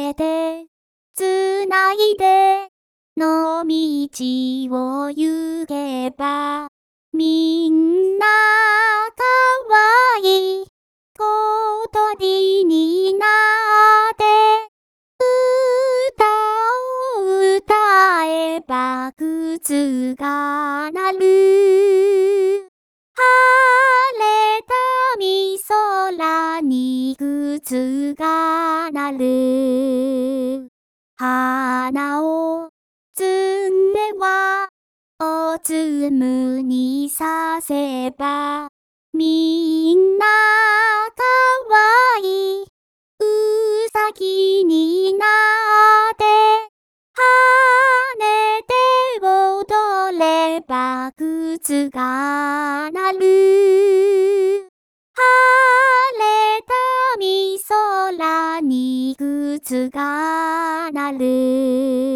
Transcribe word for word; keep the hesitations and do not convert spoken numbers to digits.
けてつないでの道を行けばみんな可愛い小鳥になって歌を歌えば靴が鳴る晴れたみ空に靴が鳴る花を摘んではおつむにさせばみんな可愛いうさぎになって跳ねて踊れば靴が鳴る晴れたみ空に靴が鳴る